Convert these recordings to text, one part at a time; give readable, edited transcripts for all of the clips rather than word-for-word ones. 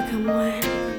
become one.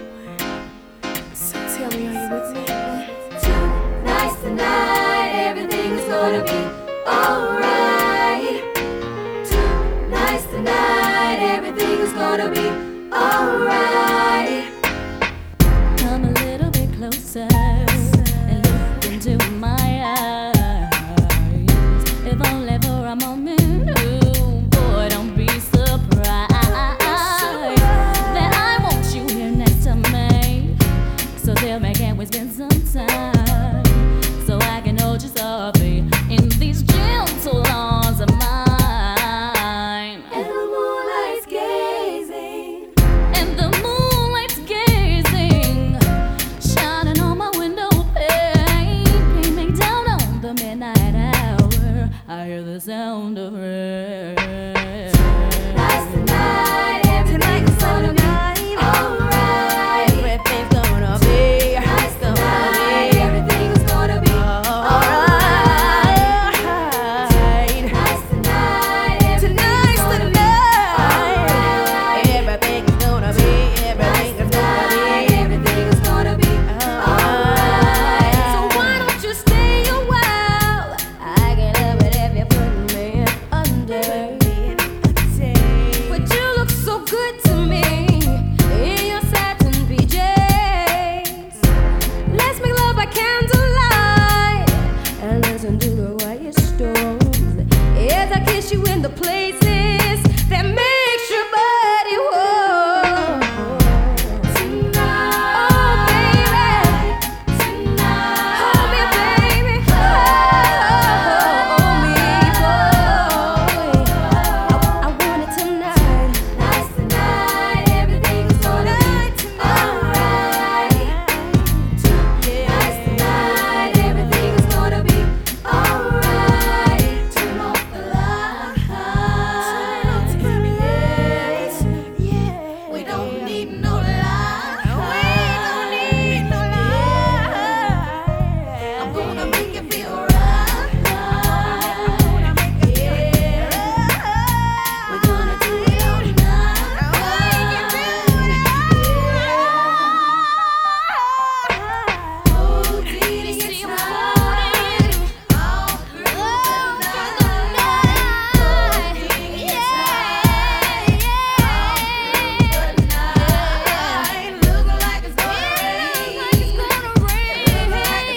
So tell me, are you with me? Tonight's the night, everything's gonna be alright. Tonight's the night, everything's gonna be alright. Come a little bit closer and look into my eyes. If only for a moment, oh boy, don't be surprised that I want you here next to me. So tell me, can we spend some time so I can hold you softly in these gentle arms of mine? And the moonlight's gazing, And the moonlight's gazing, shining on my window pane, beaming down on the midnight hour. I hear the sound of rain. tonight's the night, everything's gonna be alright. Everything's gonna be. Tonight's the night, everything's gonna be Alright. Tonight's the night, Tonight's the everything's night. Everything's gonna be. Everything's gonna be. everything's gonna be alright. So why don't you stay a while? I can love it if you put me under. But you look so good to me in your satin PJs. Let's make love by candlelight and listen to the quiet storms as I kiss you in the places that makes your body warm. Tonight, Oh baby, tonight, hold me baby, hold me boy. I want it tonight. tonight's the night, everything's gonna be alright. Tonight's the night, everything's gonna be alright. Turn off the lights. We don't need no lights. I'm gonna make you feel right. We're gonna do it all night. Oh, Didi, it's time. All through the night. Oh, Didi, it's time. All through the night. Look like it's gonna rain. Look like it's gonna rain.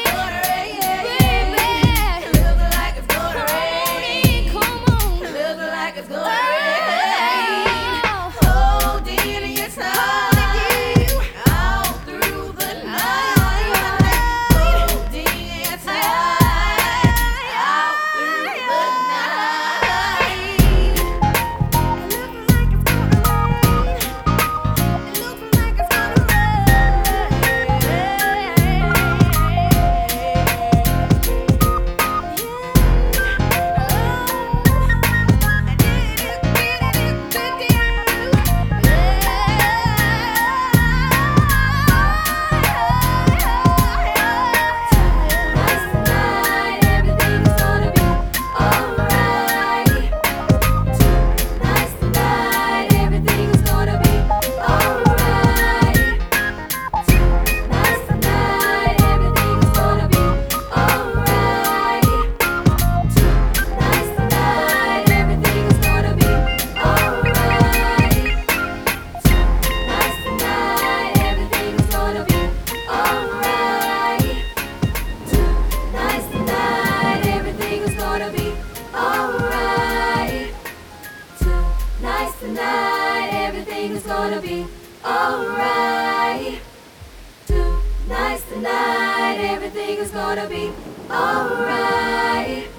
Look like it's gonna rain. Look like it's gonna rain. Oh, Didi, it's time. All through the night. Oh, Didi, it's time. All through the night. Tonight's the night, everything's gonna be alright. Tonight's the night, everything's gonna be alright. Tonight's the night, everything's gonna be alright. Tonight's the night, everything's gonna be alright. Tonight's the night, everything's gonna be alright. Tonight's the night, everything's gonna be alright. Tonight's the night, everything's gonna be alright. Tonight's the night, everything is gonna be alright.